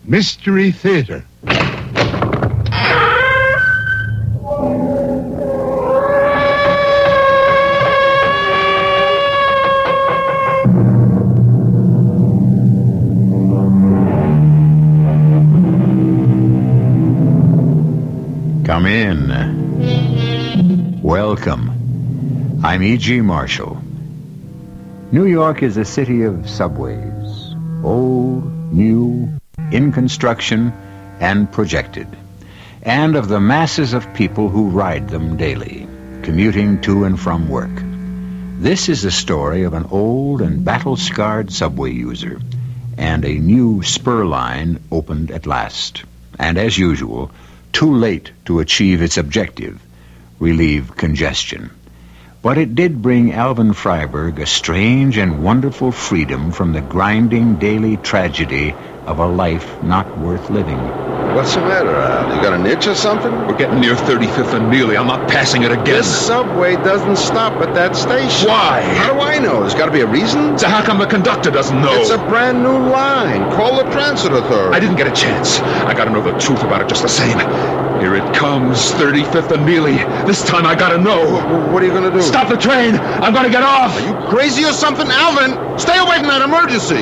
Mystery Theater. Come in. Welcome. I'm E.G. Marshall. New York is a city of subways. Old, new, in construction, and projected. And of the masses of people who ride them daily, commuting to and from work. This is the story of an old and battle-scarred subway user. And a new spur line opened at last. And as usual, too late to achieve its objective, relieve congestion. But it did bring Alvin Freiberg a strange and wonderful freedom from the grinding daily tragedy of a life not worth living. What's the matter, Al? You got an itch or something? We're getting near 35th and Neely. I'm not passing it again. This subway doesn't stop at that station. Why? How do I know? There's got to be a reason. So how come the conductor doesn't know? It's a brand new line. Call the transit authority. I didn't get a chance. I gotta know the truth about it just the same. Here it comes, 35th and Neely. This time I gotta know. What are you gonna do? Stop the train! I'm gonna get off! Are you crazy or something? Alvin, stay away from that emergency.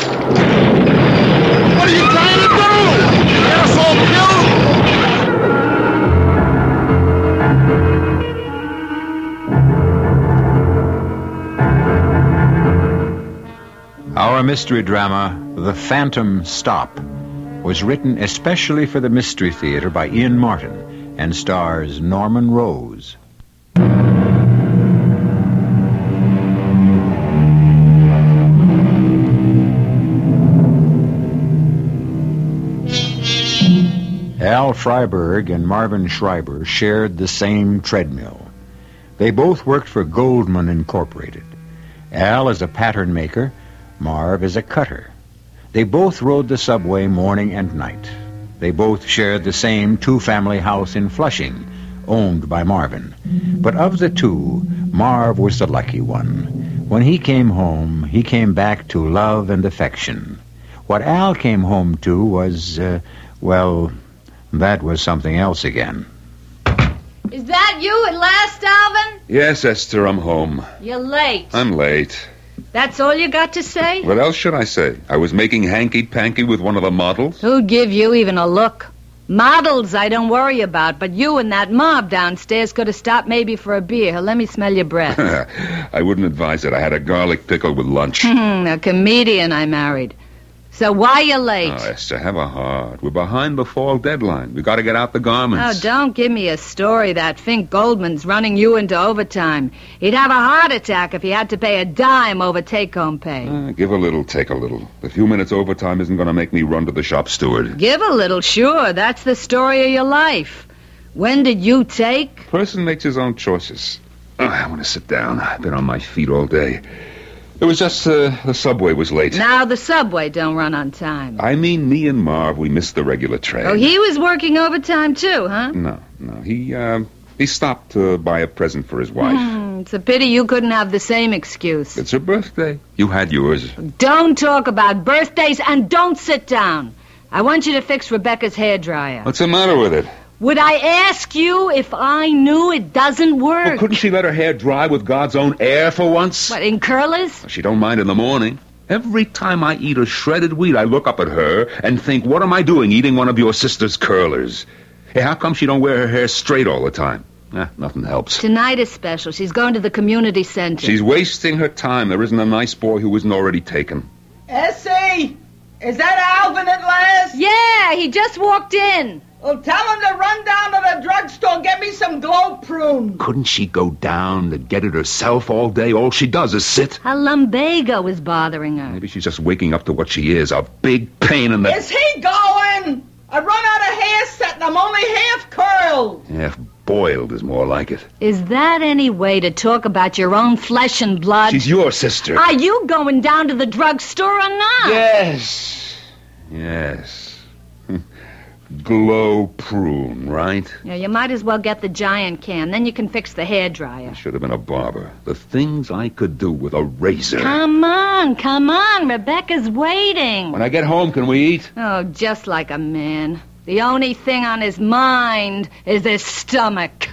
What are you trying to do? Get us all killed? Our mystery drama, The Phantom Stop, was written especially for the Mystery Theater by Ian Martin and stars Norman Rose. Al Freiberg and Marvin Schreiber shared the same treadmill. They both worked for Goldman Incorporated. Al as a pattern maker, Marv as a cutter. They both rode the subway morning and night. They both shared the same two-family house in Flushing, owned by Marvin. But of the two, Marv was the lucky one. When he came home, he came back to love and affection. What Al came home to was, that was something else again. Is that you at last, Alvin? Yes, Esther, I'm home. You're late. I'm late. That's all you got to say? What else should I say? I was making hanky-panky with one of the models. Who'd give you even a look? Models I don't worry about, but you and that mob downstairs could have stopped maybe for a beer. Let me smell your breath. I wouldn't advise it. I had a garlic pickle with lunch. A comedian I married. So why you late? Oh, Esther, have a heart. We're behind the fall deadline. We got to get out the garments. Oh, don't give me a story that Fink Goldman's running you into overtime. He'd have a heart attack if he had to pay a dime over take-home pay. Give a little, take a little. A few minutes overtime isn't going to make me run to the shop steward. Give a little, sure. That's the story of your life. When did you take? Person makes his own choices. I want to sit down. I've been on my feet all day. It was just the subway was late. Now the subway don't run on time. I mean, me and Marv, we missed the regular train. Oh, he was working overtime too, huh? No. He stopped to buy a present for his wife. It's a pity you couldn't have the same excuse. It's her birthday. You had yours. Don't talk about birthdays and don't sit down. I want you to fix Rebecca's hairdryer. What's the matter with it? Would I ask you if I knew it doesn't work? Well, couldn't she let her hair dry with God's own air for once? What, in curlers? She don't mind in the morning. Every time I eat a shredded wheat, I look up at her and think, what am I doing eating one of your sister's curlers? Hey, how come she don't wear her hair straight all the time? Nothing helps. Tonight is special. She's going to the community center. She's wasting her time. There isn't a nice boy who isn't already taken. Essie! Is that Alvin at last? Yeah, he just walked in. Well, tell him to run down to the drugstore and get me some glow prune. Couldn't she go down and get it herself all day? All she does is sit. A lumbago is bothering her. Maybe she's just waking up to what she is, a big pain in the... Is he going? I run out of hair set and I'm only half curled. Half boiled is more like it. Is that any way to talk about your own flesh and blood? She's your sister. Are you going down to the drugstore or not? Yes. Glow prune, right? Yeah, you might as well get the giant can. Then you can fix the hairdryer. Should have been a barber. The things I could do with a razor. Come on. Rebecca's waiting. When I get home, can we eat? Oh, just like a man. The only thing on his mind is his stomach.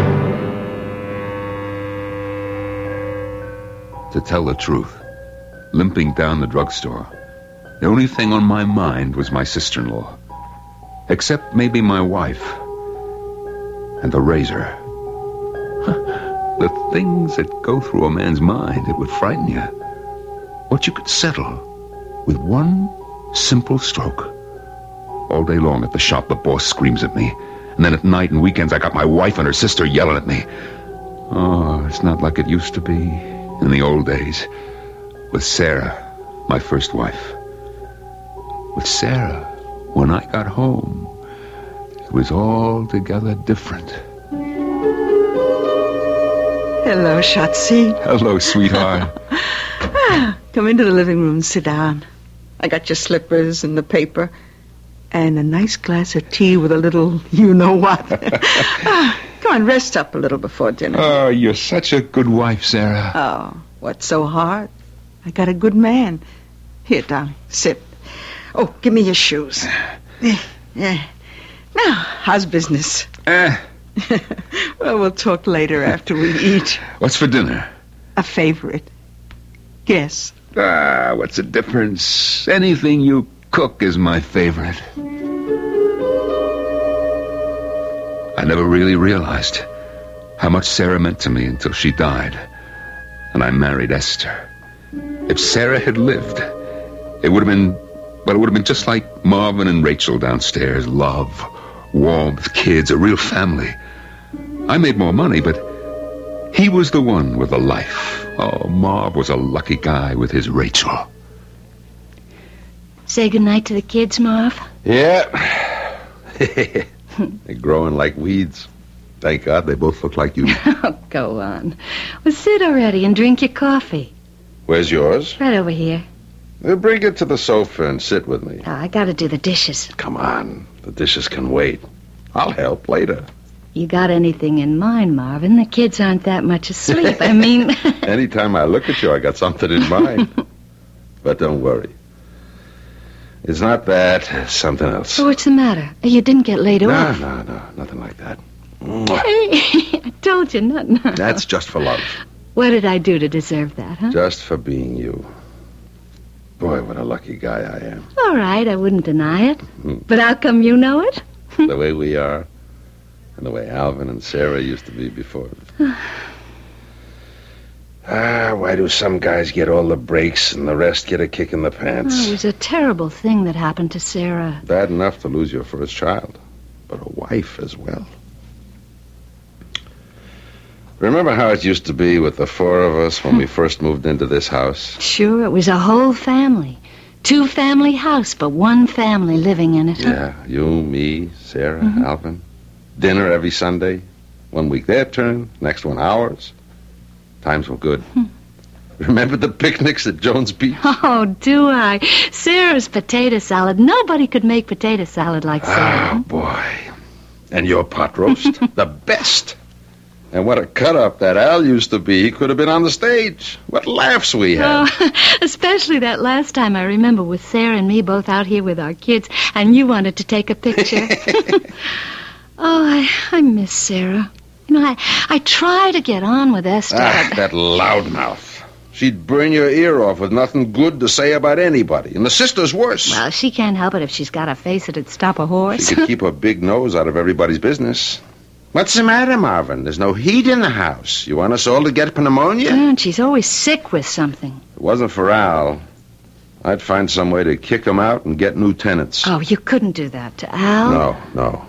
To tell the truth, limping down the drugstore, the only thing on my mind was my sister-in-law. Except maybe my wife. And the razor. The things that go through a man's mind, it would frighten you. What you could settle with one simple stroke. All day long at the shop, the boss screams at me. And then at night and weekends, I got my wife and her sister yelling at me. Oh, it's not like it used to be in the old days. With Sarah, my first wife. With Sarah, when I got home, it was altogether different. Hello, Shotzi. Hello, sweetheart. Come into the living room and sit down. I got your slippers and the paper and a nice glass of tea with a little you-know-what. Come on, rest up a little before dinner. Oh, you're such a good wife, Sarah. Oh, what's so hard? I got a good man. Here, darling, sit. Oh, give me your shoes. Yeah. Now, how's business? Well, we'll talk later after we eat. What's for dinner? A favorite. Guess. What's the difference? Anything you cook is my favorite. I never really realized how much Sarah meant to me until she died. And I married Esther. If Sarah had lived, it would have been just like Marvin and Rachel downstairs. Love, warmth, kids, a real family. I made more money, but he was the one with a life. Oh, Marv was a lucky guy with his Rachel. Say goodnight to the kids, Marv. Yeah. They're growing like weeds. Thank God they both look like you. Oh, go on. Well, sit already and drink your coffee. Where's yours? Right over here. Bring it to the sofa and sit with me. Oh, I gotta do the dishes. Come on. The dishes can wait. I'll help later. You got anything in mind, Marvin? The kids aren't that much asleep. I mean... Anytime I look at you, I got something in mind. But don't worry. It's not that. It's something else. So what's the matter? You didn't get laid off? No. Nothing like that. Hey, I told you nothing. That's just for love. What did I do to deserve that, huh? Just for being you. Boy, what a lucky guy I am. All right, I wouldn't deny it. But how come you know it? The way we are. And the way Alvin and Sarah used to be before. Why do some guys get all the breaks and the rest get a kick in the pants? Oh, it was a terrible thing that happened to Sarah. Bad enough to lose your first child, but a wife as well. Remember how it used to be with the four of us when we first moved into this house? Sure, it was a whole family. 2-family house, but one family living in it. Yeah, you, me, Sarah, Alvin. Dinner every Sunday. 1 week their turn, next one ours. Times were good. Remember the picnics at Jones Beach? Oh, do I? Sarah's potato salad. Nobody could make potato salad like Sarah. Oh, boy. And your pot roast. The best. And what a cut-up that Al used to be. He could have been on the stage. What laughs we had. Oh, especially that last time I remember with Sarah and me both out here with our kids, and you wanted to take a picture. Oh, I miss Sarah. You know, I try to get on with Esther. That loudmouth. She'd burn your ear off with nothing good to say about anybody. And the sister's worse. Well, she can't help it if she's got a face that'd stop a horse. She could keep her big nose out of everybody's business. What's the matter, Marvin? There's no heat in the house. You want us all to get pneumonia? And she's always sick with something. If it wasn't for Al, I'd find some way to kick him out and get new tenants. Oh, you couldn't do that to Al? No.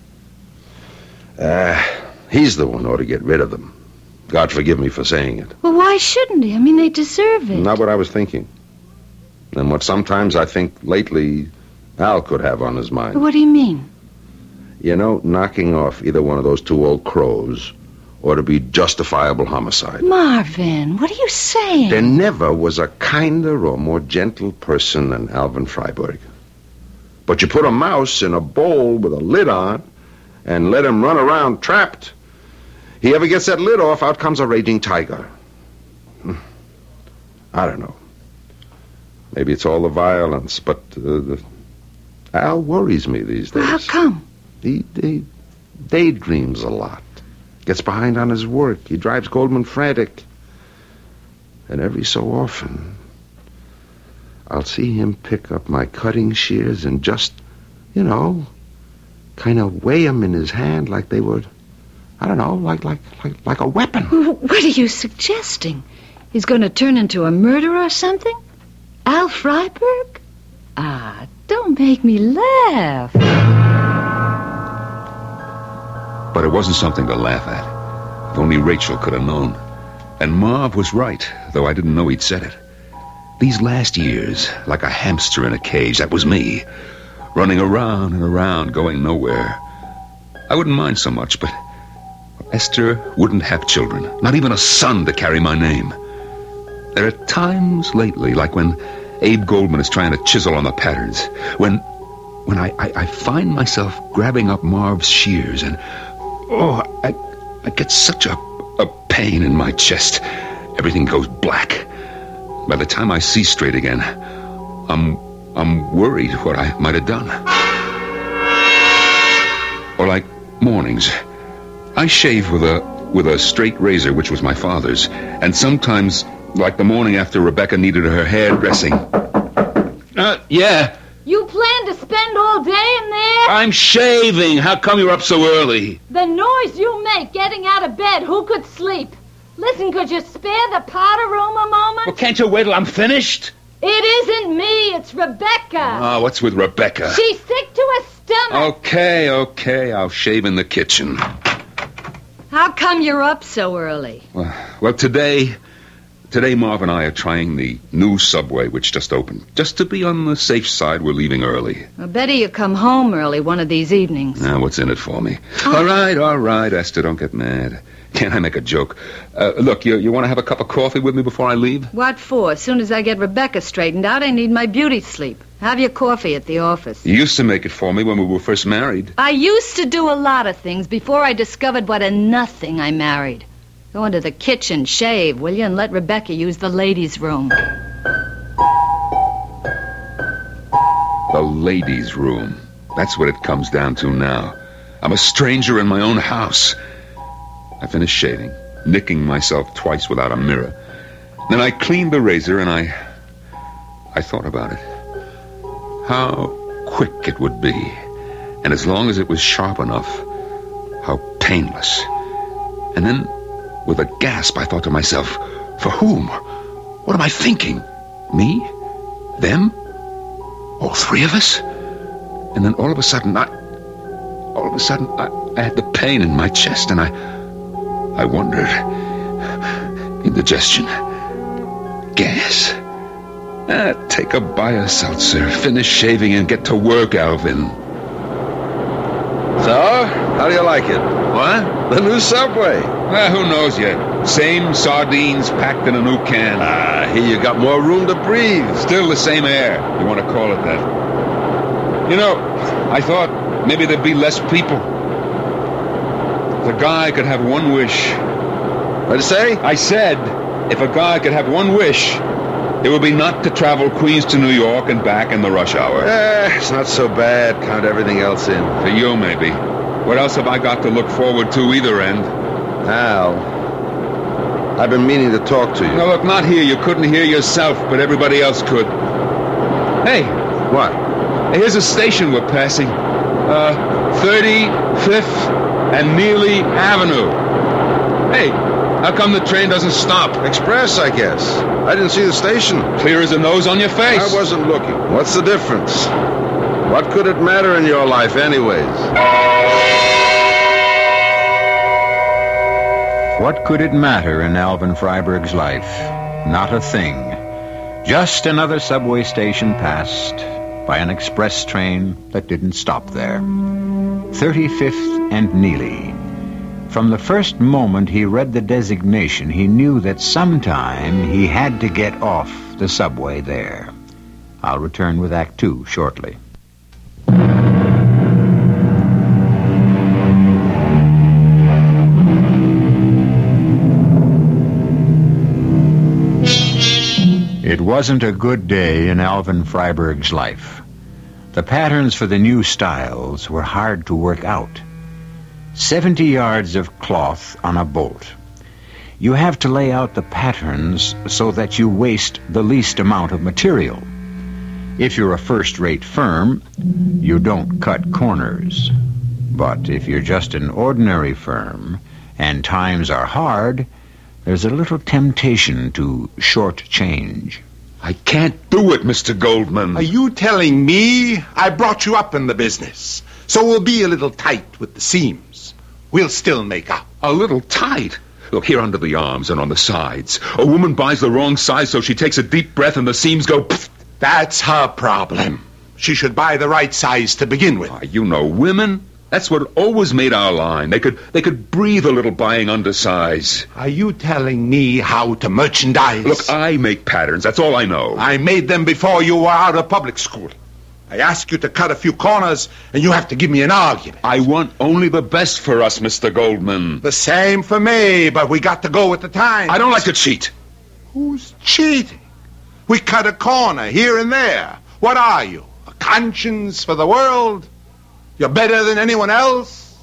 He's the one who ought to get rid of them. God forgive me for saying it. Well, why shouldn't he? I mean, they deserve it. Not what I was thinking. And what sometimes I think lately Al could have on his mind. What do you mean? You know, knocking off either one of those two old crows ought to be justifiable homicide. Marvin, what are you saying? There never was a kinder or more gentle person than Alvin Freiberg. But you put a mouse in a bowl with a lid on and let him run around trapped. He ever gets that lid off, out comes a raging tiger. I don't know. Maybe it's all the violence, but Al worries me these days. How come? He daydreams a lot. Gets behind on his work. He drives Goldman frantic. And every so often, I'll see him pick up my cutting shears and just, kind of weigh them in his hand like they were, I don't know, like a weapon. What are you suggesting? He's going to turn into a murderer or something? Al Freiberg? Ah, don't make me laugh. But it wasn't something to laugh at. If only Rachel could have known. And Marv was right, though I didn't know he'd said it. These last years, like a hamster in a cage, that was me. Running around and around, going nowhere. I wouldn't mind so much, but Esther wouldn't have children. Not even a son to carry my name. There are times lately, like when Abe Goldman is trying to chisel on the patterns, when I find myself grabbing up Marv's shears and, I get such a pain in my chest. Everything goes black. By the time I see straight again, I'm worried what I might have done. Or like mornings, I shave with a straight razor, which was my father's, and sometimes, like the morning after Rebecca needed her hairdressing. Yeah. You plan to spend all day in there? I'm shaving. How come you're up so early? The noise you make getting out of bed, who could sleep? Listen, could you spare the powder room a moment? Well, can't you wait till I'm finished? It isn't me, it's Rebecca. Oh, what's with Rebecca? She's sick to her stomach. Okay, I'll shave in the kitchen. How come you're up so early? Well, today Marv and I are trying the new Subway, which just opened. Just to be on the safe side, we're leaving early. I better you come home early one of these evenings. Now, what's in it for me? All right, Esther, don't get mad. Can't I make a joke? Look, you want to have a cup of coffee with me before I leave? What for? As soon as I get Rebecca straightened out, I need my beauty sleep. Have your coffee at the office. You used to make it for me when we were first married. I used to do a lot of things before I discovered what a nothing I married. Go into the kitchen, shave, will you, and let Rebecca use the ladies' room. The ladies' room. That's what it comes down to now. I'm a stranger in my own house. I finished shaving, nicking myself twice without a mirror. Then I cleaned the razor and I thought about it. How quick it would be. And as long as it was sharp enough, how painless. And then, with a gasp, I thought to myself, for whom? What am I thinking? Me? Them? All three of us? And then all of a sudden, I had the pain in my chest, and I wondered. Indigestion? Gas? Take a Bio-Seltzer, finish shaving, and get to work, Alvin. So, how do you like it? What? The new Subway. Who knows yet? Same sardines packed in a new can. Here you got more room to breathe. Still the same air. You want to call it that? I thought maybe there'd be less people. The guy could have one wish. What'd you say? I said, if a guy could have one wish, it would be not to travel Queens to New York and back in the rush hour. It's not so bad. Count everything else in. For you, maybe. What else have I got to look forward to either end? Al, I've been meaning to talk to you. No, look, not here. You couldn't hear yourself, but everybody else could. Hey. What? Here's a station we're passing. 35th and Neely Avenue. Hey, how come the train doesn't stop? Express, I guess. I didn't see the station. Clear as a nose on your face. I wasn't looking. What's the difference? What could it matter in your life anyways? What could it matter in Alvin Freiberg's life? Not a thing. Just another subway station passed by an express train that didn't stop there. 35th and Neely. From the first moment he read the designation, he knew that sometime he had to get off the subway there. I'll return with Act 2 shortly. wasn't a good day in Alvin Freiberg's life. The patterns for the new styles were hard to work out. 70 yards of cloth on a bolt. You have to lay out the patterns so that you waste the least amount of material. If you're a first-rate firm, you don't cut corners. But if you're just an ordinary firm and times are hard, there's a little temptation to shortchange. I can't do it, Mr. Goldman. Are you telling me I brought you up in the business? So we'll be a little tight with the seams. We'll still make up. A little tight? Look, here under the arms and on the sides. A woman buys the wrong size, so she takes a deep breath and the seams go... Pfft. That's her problem. She should buy the right size to begin with. You know women. That's what always made our line. They could breathe a little buying undersize. Are you telling me how to merchandise? Look, I make patterns. That's all I know. I made them before you were out of public school. I ask you to cut a few corners, and you have to give me an argument. I want only the best for us, Mr. Goldman. The same for me, but we got to go with the times. I don't like to cheat. Who's cheating? We cut a corner here and there. What are you, a conscience for the world? You're better than anyone else?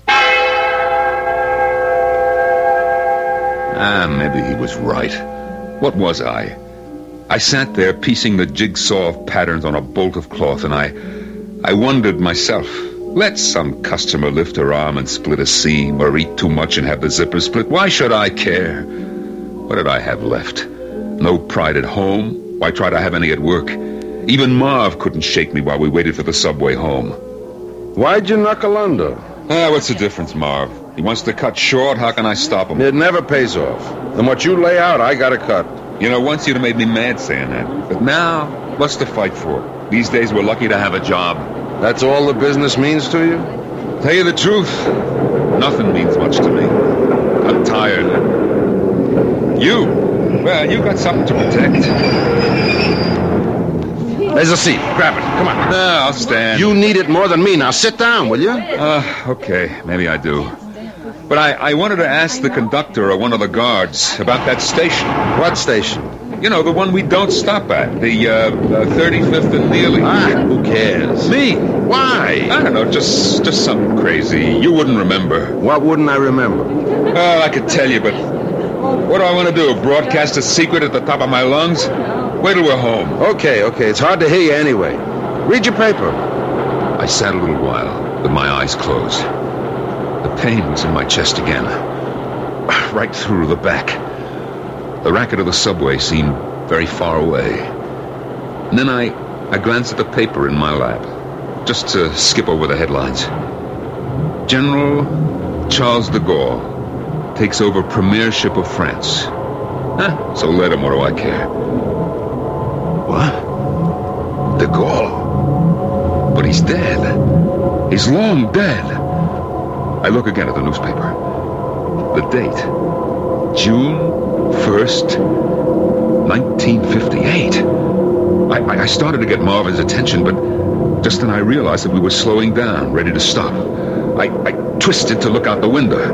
Maybe he was right. What was I? I sat there piecing the jigsaw of patterns on a bolt of cloth, and I wondered myself, let some customer lift her arm and split a seam, or eat too much and have the zipper split. Why should I care? What did I have left? No pride at home? Why try to have any at work? Even Marv couldn't shake me while we waited for the subway home. Why'd you knuckle under? What's the difference, Marv? He wants to cut short. How can I stop him? It never pays off. And what you lay out, I gotta cut. You know, once you'd have made me mad saying that. But now, what's to fight for? These days we're lucky to have a job. That's all the business means to you? Tell you the truth, nothing means much to me. I'm tired. Well, you got something to protect. There's a seat. Grab it. Come on. No, I'll stand. You need it more than me. Now sit down, will you? Okay. Maybe I do. But I wanted to ask the conductor or one of the guards about that station. What station? You know, the one we don't stop at. The 35th and Neely. Who cares? Me. Why? I don't know. Just something crazy. You wouldn't remember. What wouldn't I remember? Oh, I could tell you, but what do I want to do? Broadcast a secret at the top of my lungs? Wait till we're home. Okay. It's hard to hear you anyway. Read your paper. I sat a little while with my eyes closed. The pain was in my chest again. Right through the back. The racket of the subway seemed very far away. And then I glanced at the paper in my lap, just to skip over the headlines. General Charles de Gaulle takes over premiership of France. So let him, what do I care? What? De Gaulle? But he's dead. He's long dead. I look again at the newspaper. The date. June 1st, 1958. I started to get Marvin's attention, but just then I realized that we were slowing down, ready to stop. I twisted to look out the window.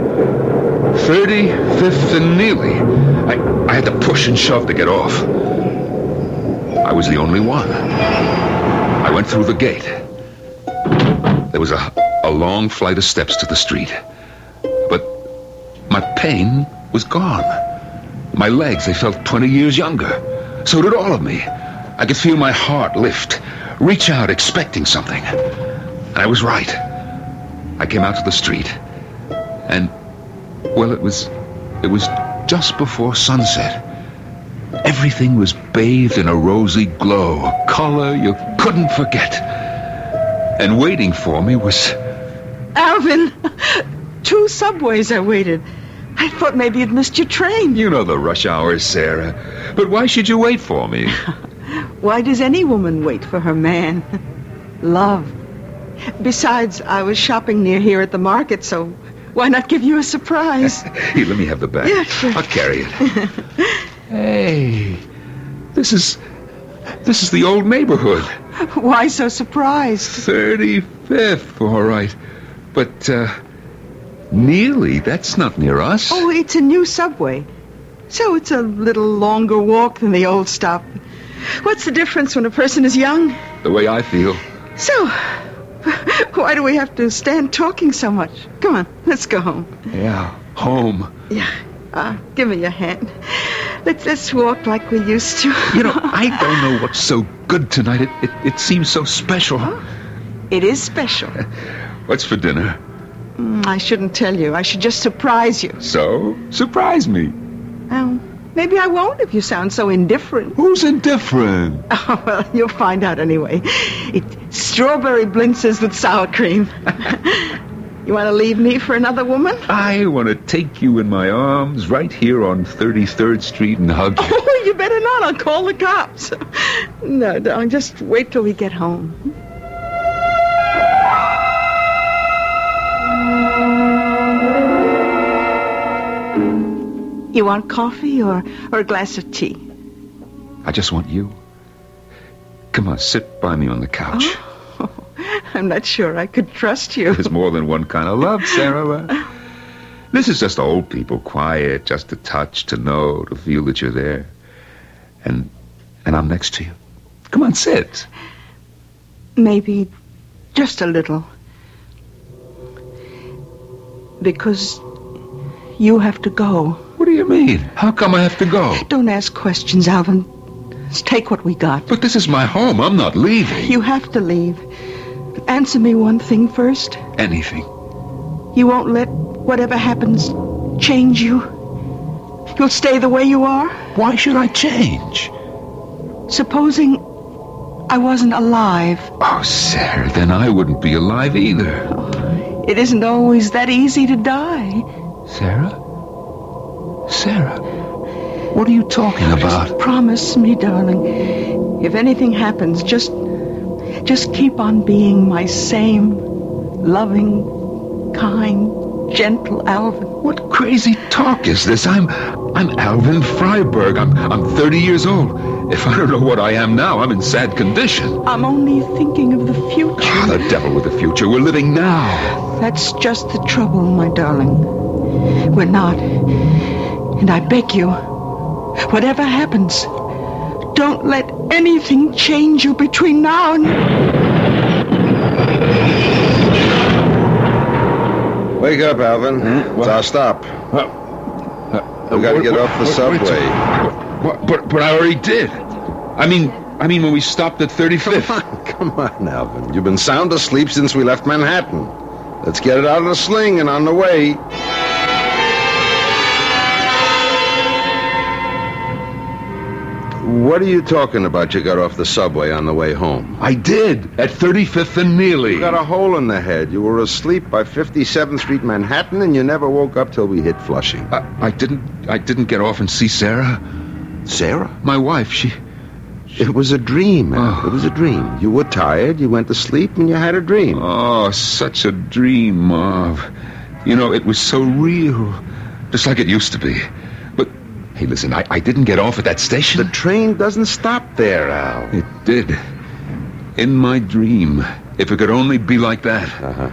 35th and Neely. I had to push and shove to get off. I was the only one. I went through the gate. There was a long flight of steps to the street. But my pain was gone. My legs, they felt 20 years younger. So did all of me. I could feel my heart lift, reach out expecting something. And I was right. I came out to the street. And, well, it was just before sunset. Everything was bathed in a rosy glow, a color you couldn't forget. And waiting for me was... Alvin, 2 subways I waited. I thought maybe you'd missed your train. You know the rush hours, Sarah. But why should you wait for me? Why does any woman wait for her man? Love. Besides, I was shopping near here at the market, so why not give you a surprise? Here, let me have the bag. Yeah, sure. I'll carry it. Hey, this is the old neighborhood. Why so surprised? 35th, all right. But, Neely, that's not near us. Oh, it's a new subway. So it's a little longer walk than the old stop. What's the difference when a person is young? The way I feel. So, why do we have to stand talking so much? Come on, let's go home. Yeah, home. Yeah, give me your hand. Let's walk like we used to. You know, I don't know what's so good tonight. It seems so special. Oh, it is special. What's for dinner? I shouldn't tell you. I should just surprise you. So? Surprise me. Well, maybe I won't if you sound so indifferent. Who's indifferent? Oh, well, you'll find out anyway. It's strawberry blintzes with sour cream. You want to leave me for another woman? I want to take you in my arms right here on 33rd Street and hug you. Oh, you better not. I'll call the cops. No, darling, just wait till we get home. You want coffee or a glass of tea? I just want you. Come on, sit by me on the couch. Oh, I'm not sure I could trust you. There's more than one kind of love, Sarah. This is just old people, quiet, just to touch, to know, to feel that you're there. And I'm next to you. Come on, sit. Maybe just a little. Because you have to go. What do you mean? How come I have to go? Don't ask questions, Alvin. Just take what we got. But this is my home. I'm not leaving. You have to leave. Answer me one thing first. Anything. You won't let whatever happens change you? You'll stay the way you are? Why should I change? Supposing I wasn't alive. Oh, Sarah, then I wouldn't be alive either. Oh, it isn't always that easy to die. Sarah? Sarah, what are you talking about? Just promise me, darling. If anything happens, just keep on being my same loving, kind, gentle Alvin. What crazy talk is this? I'm Alvin Freiberg. I'm 30 years old. If I don't know what I am now, I'm in sad condition. I'm only thinking of the future. Oh, the devil with the future. We're living now. That's just the trouble, my darling. We're not. And I beg you, whatever happens, don't let anything change you between now and... Wake up, Alvin. It's our stop. We gotta get off the subway. But I already did. I mean when we stopped at 35th. Come on, Alvin. You've been sound asleep since we left Manhattan. Let's get it out of the sling and on the way. What are you talking about you got off the subway on the way home? I did, at 35th and Neely. You got a hole in the head. You were asleep by 57th Street, Manhattan, and you never woke up till we hit Flushing. I didn't get off and see Sarah. Sarah? My wife, It was a dream, man. Oh. It was a dream. You were tired, you went to sleep, and you had a dream. Oh, such a dream, Marv. You know, it was so real. Just like it used to be. But, hey, listen, I didn't get off at that station. The train doesn't stop there, Al. It did. In my dream. If it could only be like that.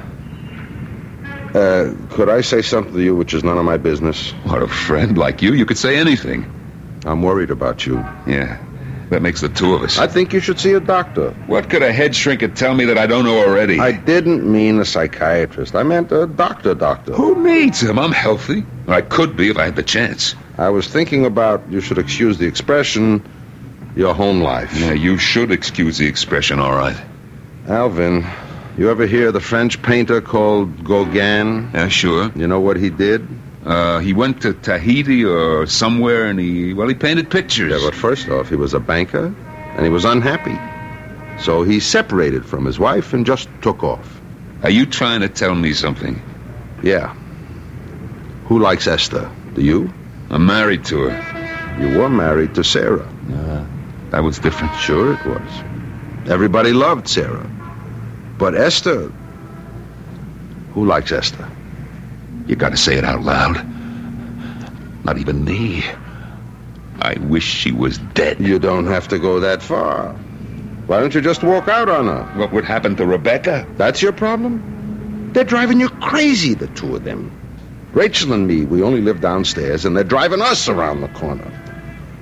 Could I say something to you which is none of my business? What, a friend like you could say anything. I'm worried about you. Yeah, that makes the two of us. I think you should see a doctor. What could a head shrinker tell me that I don't know already? I didn't mean a psychiatrist. I meant a doctor. Who needs him? I'm healthy. Or I could be if I had the chance. I was thinking about, you should excuse the expression, your home life. Yeah, you should excuse the expression, all right. Alvin, you ever hear the French painter called Gauguin? Yeah, sure. You know what he did? He went to Tahiti or somewhere and he painted pictures. Yeah, but first off, he was a banker and he was unhappy. So he separated from his wife and just took off. Are you trying to tell me something? Yeah. Who likes Esther? Do you? I'm married to her. You were married to Sarah. That was different. Sure it was. Everybody loved Sarah. But Esther... Who likes Esther? You gotta say it out loud. Not even me. I wish she was dead. You don't have to go that far. Why don't you just walk out on her? What would happen to Rebecca? That's your problem? They're driving you crazy, the two of them. Rachel and me, we only live downstairs, and they're driving us around the corner.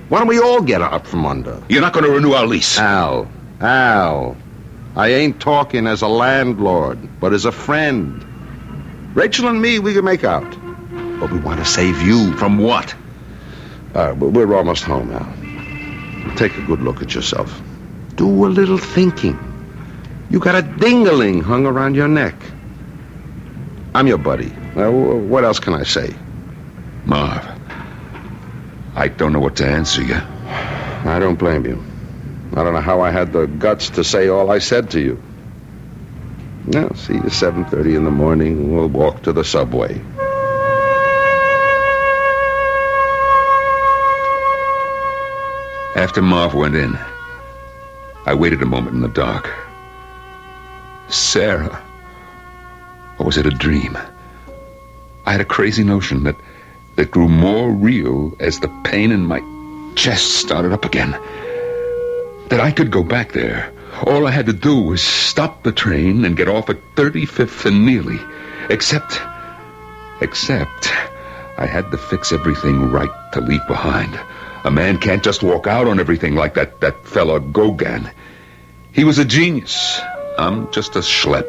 Why don't we all get out from under? You're not going to renew our lease. Al, I ain't talking as a landlord, but as a friend. Rachel and me, we can make out. But we want to save you. From what? We're almost home now. Take a good look at yourself. Do a little thinking. You got a ding-a-ling hung around your neck. I'm your buddy. What else can I say? Marv, I don't know what to answer you. I don't blame you. I don't know how I had the guts to say all I said to you. Now, see you 7:30 in the morning. We'll walk to the subway. After Marv went in, I waited a moment in the dark. Sarah. Or was it a dream? I had a crazy notion that grew more real as the pain in my chest started up again. That I could go back there. All I had to do was stop the train and get off at 35th and Neely. Except I had to fix everything right to leave behind. A man can't just walk out on everything like that fella Gauguin. He was a genius. I'm just a schlep.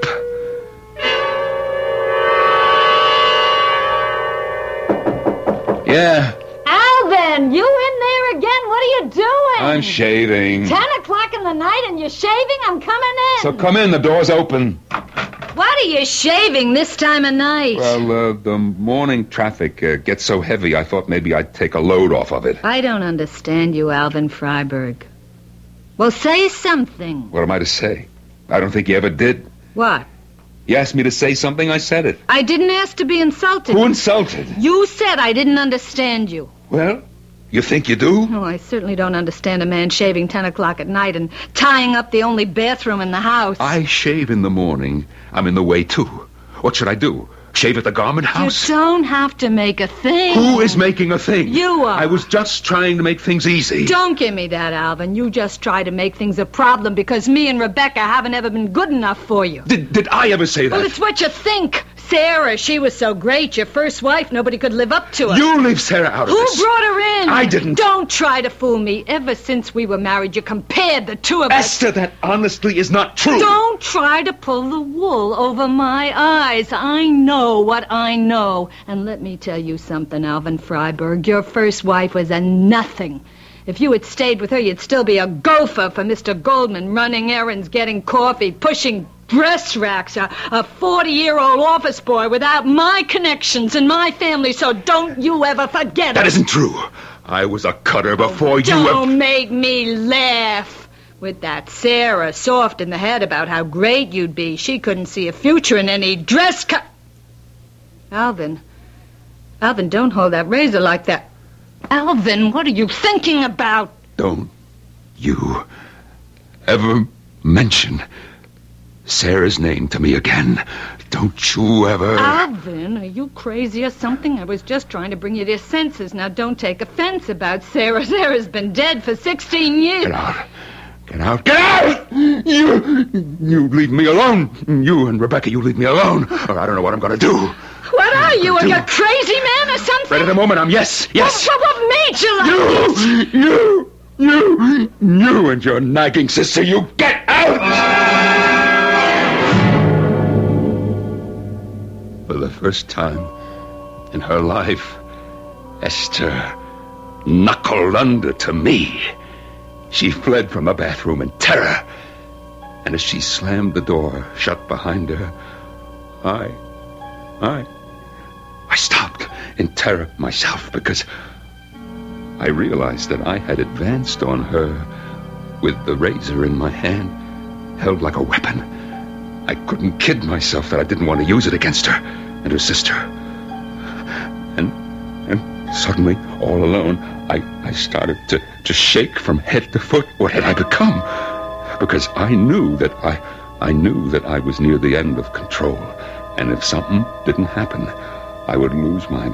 Yeah. Alvin, you in there again? What are you doing? I'm shaving. 10 o'clock in the night and you're shaving? I'm coming in. So come in, the door's open. What are you shaving this time of night? Well, the morning traffic gets so heavy, I thought maybe I'd take a load off of it. I don't understand you, Alvin Freiberg. Well, say something. What am I to say? I don't think you ever did. What? You asked me to say something, I said it. I didn't ask to be insulted. Who insulted? You said I didn't understand you. Well, you think you do? Oh, I certainly don't understand a man shaving 10 o'clock at night and tying up the only bathroom in the house. I shave in the morning. I'm in the way, too. What should I do? Shave at the garment house? You don't have to make a thing. Who is making a thing? You are. I was just trying to make things easy. Don't give me that, Alvin. You just try to make things a problem because me and Rebecca haven't ever been good enough for you. Did I ever say that? Well, it's what you think. Sarah, she was so great. Your first wife, nobody could live up to her. You leave Sarah out of this. Who brought her in? I didn't. Don't try to fool me. Ever since we were married, you compared the two of us. Esther, that honestly is not true. Don't try to pull the wool over my eyes. I know what I know. And let me tell you something, Alvin Freiberg. Your first wife was a nothing. If you had stayed with her, you'd still be a gopher for Mr. Goldman, running errands, getting coffee, pushing dress racks, a 40-year-old office boy without my connections and my family, so don't you ever forget it. That isn't true. I was a cutter before you ever... Don't make me laugh. With that Sarah soft in the head about how great you'd be, she couldn't see a future in any dress cut. Alvin, don't hold that razor like that. Alvin, what are you thinking about? Don't you ever mention Sarah's name to me again. Don't you ever... Alvin, are you crazy or something? I was just trying to bring you to your senses. Now, don't take offense about Sarah. Sarah's been dead for 16 years. Get out. Get out. Get out! You leave me alone. You and Rebecca, you leave me alone. Or I don't know what I'm going to do. What are you, a crazy man or something? Right at the moment, I'm yes. What made you like this? You and your nagging sister, you get out! For the first time in her life, Esther knuckled under to me. She fled from a bathroom in terror. And as she slammed the door shut behind her, I stopped in terror myself because I realized that I had advanced on her with the razor in my hand, held like a weapon. I couldn't kid myself that I didn't want to use it against her and her sister. And suddenly, all alone, I started to shake from head to foot. What had I become? Because I knew that I was near the end of control. And if something didn't happen, I would lose my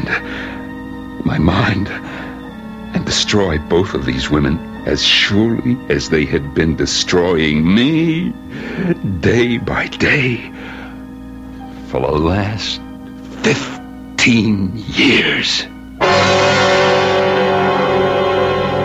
mind, and destroy both of these women as surely as they had been destroying me day by day for the last 15 years.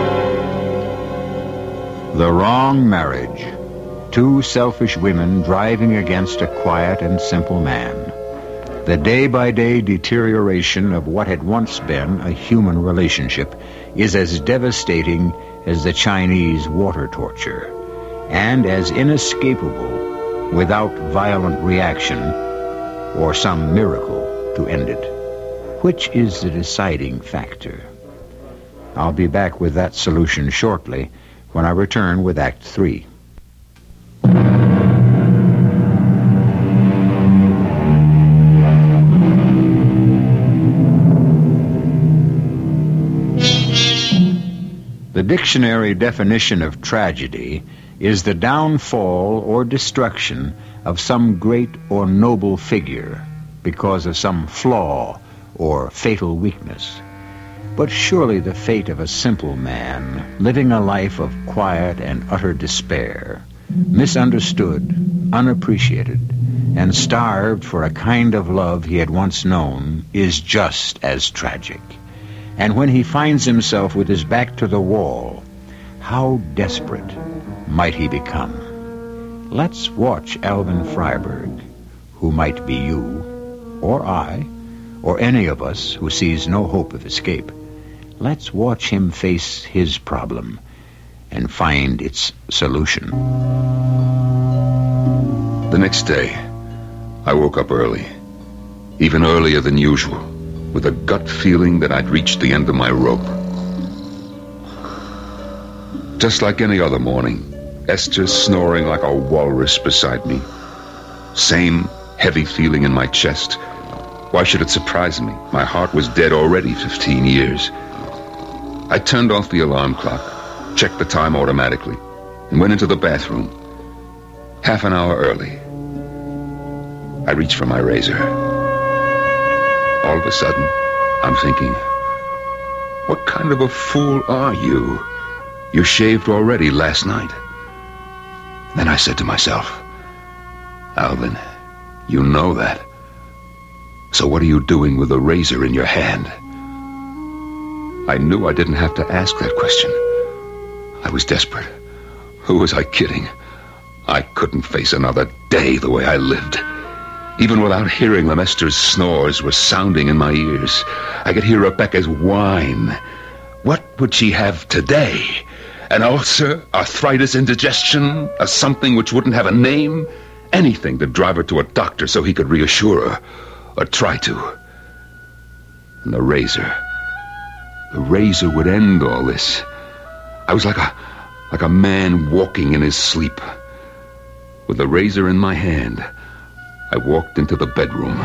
The wrong marriage. Two selfish women driving against a quiet and simple man. The day-by-day deterioration of what had once been a human relationship is as devastating as the Chinese water torture, and as inescapable without violent reaction or some miracle to end it. Which is the deciding factor? I'll be back with that solution shortly when I return with Act 3. The dictionary definition of tragedy is the downfall or destruction of some great or noble figure because of some flaw or fatal weakness. But surely the fate of a simple man living a life of quiet and utter despair, misunderstood, unappreciated, and starved for a kind of love he had once known, is just as tragic. And when he finds himself with his back to the wall, how desperate might he become? Let's watch Alvin Freiberg, who might be you, or I, or any of us who sees no hope of escape. Let's watch him face his problem and find its solution. The next day, I woke up early, even earlier than usual, with a gut feeling that I'd reached the end of my rope. Just like any other morning, Esther snoring like a walrus beside me. Same heavy feeling in my chest. Why should it surprise me? My heart was dead already 15 years. I turned off the alarm clock, checked the time automatically, and went into the bathroom. Half an hour early. I reached for my razor. All of a sudden, I'm thinking, what kind of a fool are you? You shaved already last night. Then I said to myself, Alvin, you know that. So what are you doing with a razor in your hand? I knew I didn't have to ask that question. I was desperate. Who was I kidding? I couldn't face another day the way I lived. Even without hearing them, Esther's snores were sounding in my ears. I could hear Rebecca's whine. What would she have today? An ulcer, arthritis, indigestion, a something which wouldn't have a name? Anything to drive her to a doctor so he could reassure her, or try to. And the razor would end all this. I was like a man walking in his sleep. With the razor in my hand, I walked into the bedroom.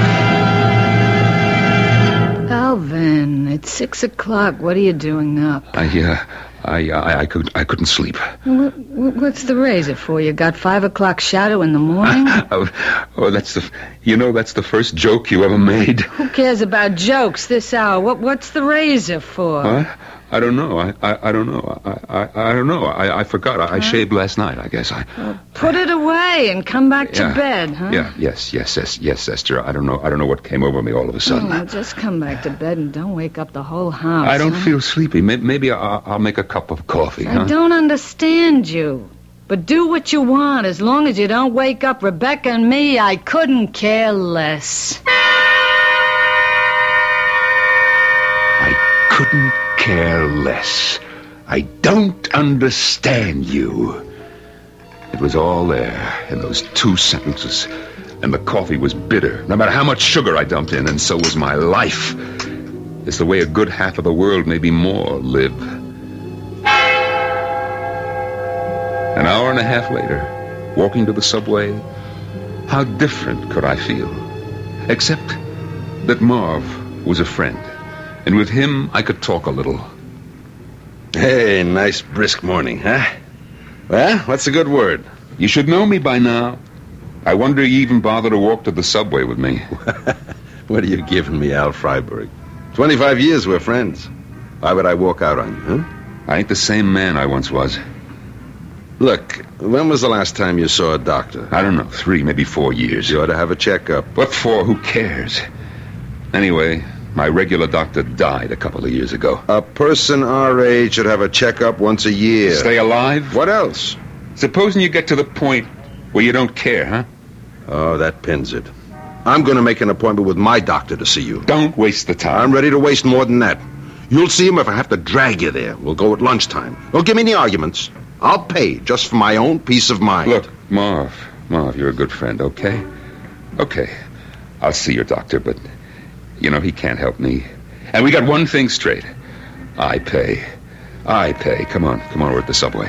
Alvin, it's 6 o'clock. What are you doing up? I couldn't sleep. What's the razor for? You got 5 o'clock shadow in the morning? That's the first joke you ever made. Who cares about jokes this hour? What's the razor for? What? I don't know. I don't know. I don't know. I forgot. I shaved last night, I guess. Well, put it away and come back to bed, huh? Yes, Esther. I don't know what came over me all of a sudden. Well, just come back to bed and don't wake up the whole house. I don't feel sleepy. Maybe I'll make a cup of coffee, huh? I don't understand you. But do what you want. As long as you don't wake up Rebecca and me, I couldn't care less. I couldn't care less. I don't understand you. It was all there in those 2 sentences. And the coffee was bitter, no matter how much sugar I dumped in, and so was my life. It's the way a good half of the world, maybe more, live. An hour and a half later, walking to the subway, how different could I feel? Except that Marv was a friend. And with him, I could talk a little. Hey, nice brisk morning, huh? Well, what's a good word? You should know me by now. I wonder you even bother to walk to the subway with me. What are you giving me, Al Freiberg? 25 years we're friends. Why would I walk out on you, huh? I ain't the same man I once was. Look, when was the last time you saw a doctor? I don't know, 3, maybe 4 years. You ought to have a checkup. What for? Who cares? Anyway, My regular doctor died a couple of years ago. A person our age should have a checkup once a year. Stay alive? What else? Supposing you get to the point where you don't care, huh? Oh, that pins it. I'm going to make an appointment with my doctor to see you. Don't waste the time. I'm ready to waste more than that. You'll see him if I have to drag you there. We'll go at lunchtime. Don't give me any arguments. I'll pay just for my own peace of mind. Look, Marv, you're a good friend, okay? Okay, I'll see your doctor, but, he can't help me. And we got one thing straight. I pay. Come on, we're at the subway.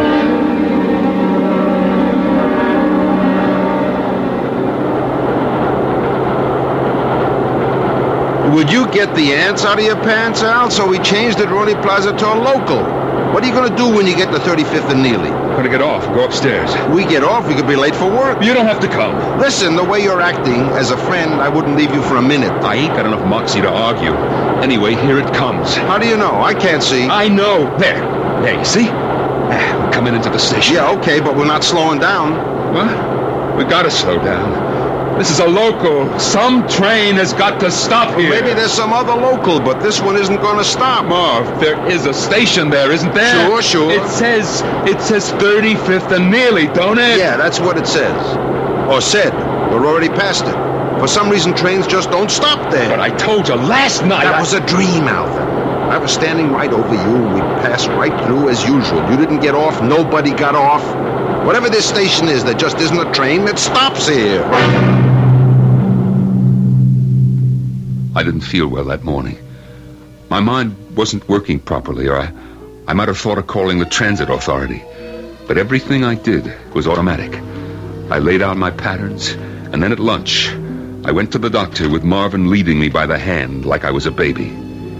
Would you get the ants out of your pants, Al? So we changed the Roney Plaza to a local. What are you going to do when you get to 35th and Neely? I'm going to get off, go upstairs. We get off, we could be late for work. You don't have to come. Listen, the way you're acting, as a friend, I wouldn't leave you for a minute. I ain't got enough moxie to argue. Anyway, here it comes. How do you know? I can't see. I know. There, you see? We're coming into the station. Yeah, okay, but we're not slowing down. What? We gotta slow down. This is a local. Some train has got to stop here. Maybe there's some other local, but this one isn't going to stop. Marv, there is a station there, isn't there? Sure. It says 35th and Neely, don't it? Yeah, that's what it says. Or said. We're already past it. For some reason, trains just don't stop there. But I told you last night... That was a dream, Alvin. I was standing right over you, and we passed right through as usual. You didn't get off. Nobody got off. Whatever this station is, there just isn't a train that stops here. I didn't feel well that morning. My mind wasn't working properly, or I might have thought of calling the transit authority. But everything I did was automatic. I laid out my patterns, and then at lunch, I went to the doctor with Marvin leading me by the hand like I was a baby.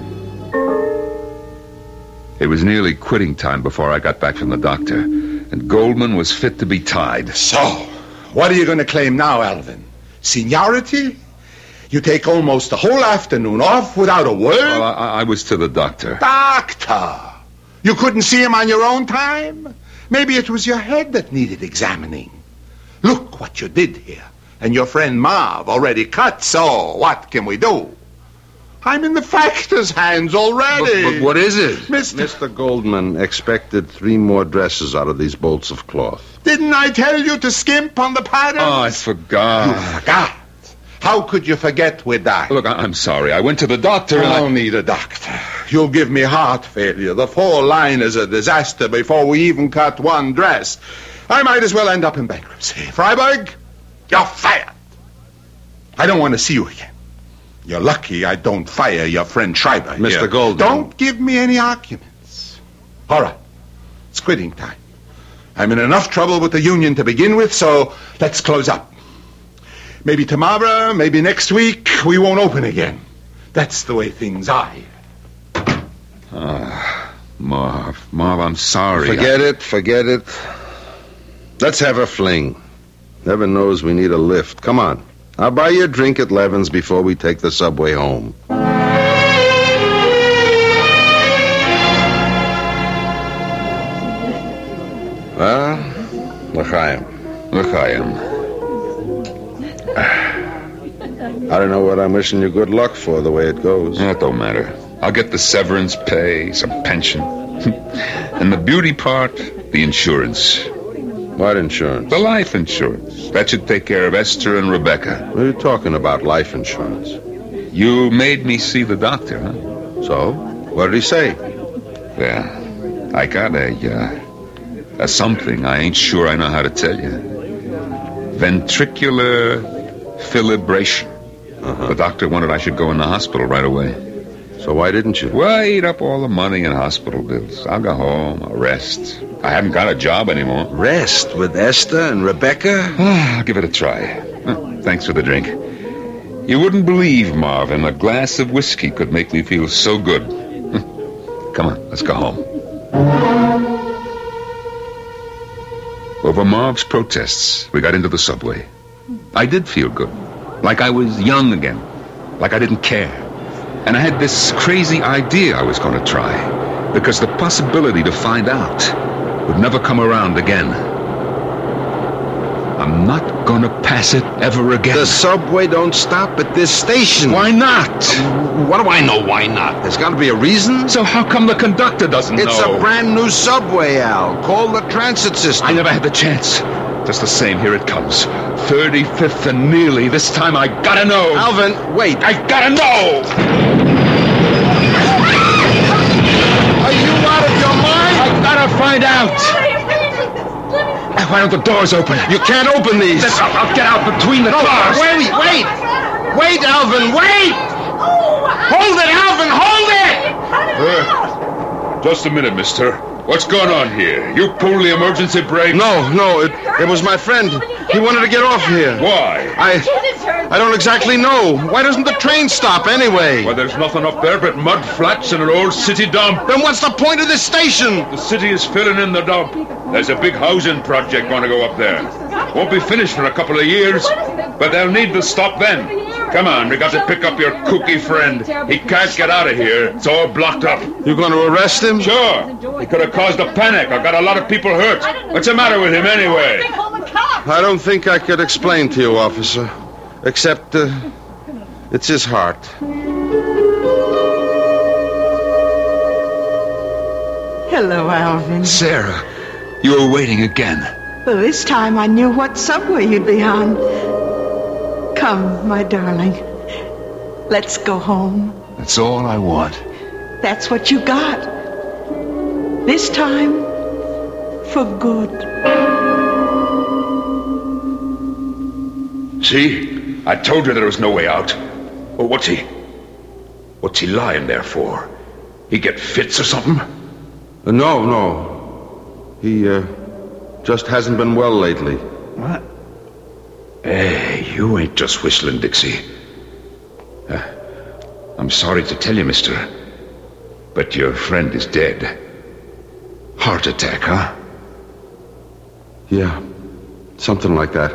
It was nearly quitting time before I got back from the doctor, and Goldman was fit to be tied. So, what are you going to claim now, Alvin? Seniority? You take almost the whole afternoon off without a word? Well, I was to the doctor. Doctor? You couldn't see him on your own time? Maybe it was your head that needed examining. Look what you did here. And your friend Marv already cut, so what can we do? I'm in the factor's hands already. But what is it? Mr. Goldman expected 3 more dresses out of these bolts of cloth. Didn't I tell you to skimp on the patterns? Oh, I forgot. You forgot? How could you forget with that? Look, I'm sorry. I went to the doctor and I don't need a doctor. You'll give me heart failure. The 4 line is a disaster before we even cut one dress. I might as well end up in bankruptcy. Freiberg, you're fired. I don't want to see you again. You're lucky I don't fire your friend Schreiber. Mr. Goldman. Don't give me any arguments. All right. It's quitting time. I'm in enough trouble with the union to begin with, so let's close up. Maybe tomorrow, maybe next week, we won't open again. That's the way things are. Marv, I'm sorry. Forget it. Let's have a fling. Heaven knows we need a lift. Come on. I'll buy you a drink at Levin's before we take the subway home. Well, L'chaim. I don't know what I'm wishing you good luck for, the way it goes. That don't matter. I'll get the severance pay, some pension. And the beauty part, the insurance. What insurance? The life insurance. That should take care of Esther and Rebecca. What are you talking about, life insurance? You made me see the doctor, huh? So? What did he say? Yeah, I got a something I ain't sure I know how to tell you. Ventricular fibrillation. The doctor wanted I should go in the hospital right away. So why didn't you? Well, I eat up all the money in hospital bills. I'll go home, I'll rest. I haven't got a job anymore. Rest with Esther and Rebecca? I'll give it a try. Thanks for the drink. You wouldn't believe, Marvin, a glass of whiskey could make me feel so good. Come on, let's go home. Over Marv's protests, we got into the subway. I did feel good. Like I was young again. Like I didn't care. And I had this crazy idea I was going to try. Because the possibility to find out would never come around again. I'm not going to pass it ever again. The subway don't stop at this station. Why not? What do I know why not? There's got to be a reason. So how come the conductor doesn't know? It's a brand new subway, Al. Call the transit system. I never had the chance. Just the same, here it comes. 35th and Neely. This time I gotta know. Alvin, wait. I gotta know! Are you out of your mind? I gotta find out! Why don't the doors open? You can't open these. I'll get out between the cars. Wait! Wait, Alvin, wait! Hold it, Alvin, hold it! Just a minute, mister. What's going on here? You pulled the emergency brake? No, it was my friend. He wanted to get off here. Why? I don't exactly know. Why doesn't the train stop anyway? Well, there's nothing up there but mud flats and an old city dump. Then what's the point of this station? The city is filling in the dump. There's a big housing project going to go up there. Won't be finished for a couple of years, but they'll need to stop then. Come on, we got to pick up your kooky friend. He can't get out of here. It's all blocked up. You going to arrest him? Sure. He could have caused a panic. I got a lot of people hurt. What's the matter with him anyway? I don't think I could explain to you, officer. Except, it's his heart. Hello, Alvin. Sarah, you were waiting again. Well, this time I knew what subway you'd be on. Come, my darling. Let's go home. That's all I want. That's what you got. This time, for good. See? I told you there was no way out. Well, what's he lying there for? He get fits or something? No. He, just hasn't been well lately. What? Hey, you ain't just whistling, Dixie. I'm sorry to tell you, mister, but your friend is dead. Heart attack, huh? Yeah, something like that.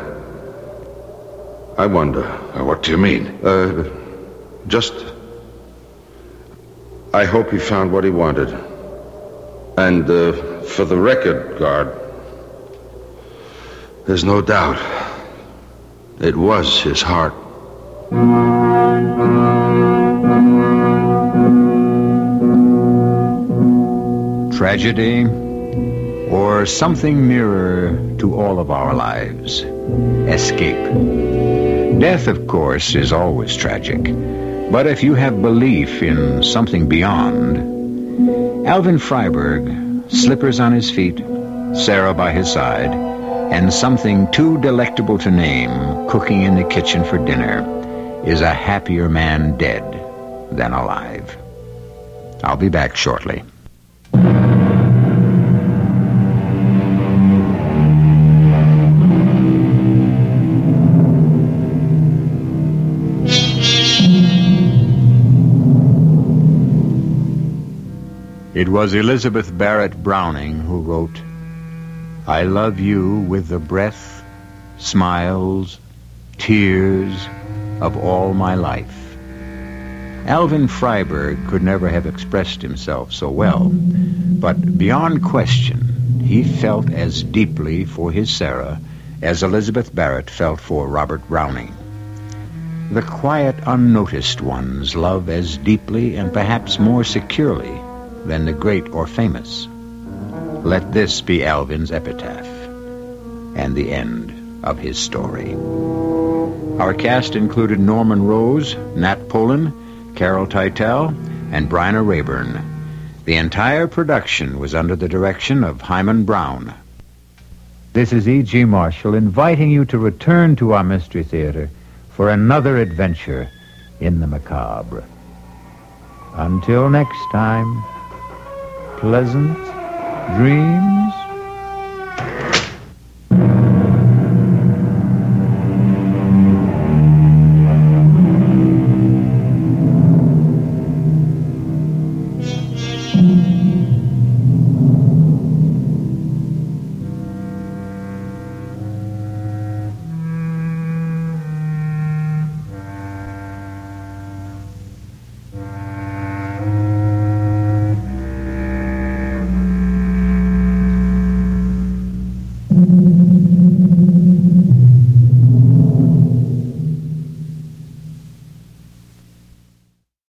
I wonder. What do you mean? I hope he found what he wanted. And, for the record, guard, there's no doubt. It was his heart. Tragedy, or something nearer to all of our lives. Escape. Death, of course, is always tragic. But if you have belief in something beyond, Alvin Freiberg, slippers on his feet, Sarah by his side, and something too delectable to name cooking in the kitchen for dinner, is a happier man dead than alive. I'll be back shortly. It was Elizabeth Barrett Browning who wrote, "I love you with the breath, smiles, tears of all my life." Alvin Freiberg could never have expressed himself so well, but beyond question, he felt as deeply for his Sarah as Elizabeth Barrett felt for Robert Browning. The quiet, unnoticed ones love as deeply and perhaps more securely than the great or famous. Let this be Alvin's epitaph and the end of his story. Our cast included Norman Rose, Nat Polen, Carol Teitel, and Bryna Rayburn. The entire production was under the direction of Hyman Brown. This is E.G. Marshall inviting you to return to our Mystery Theater for another adventure in the macabre. Until next time, pleasant dreams.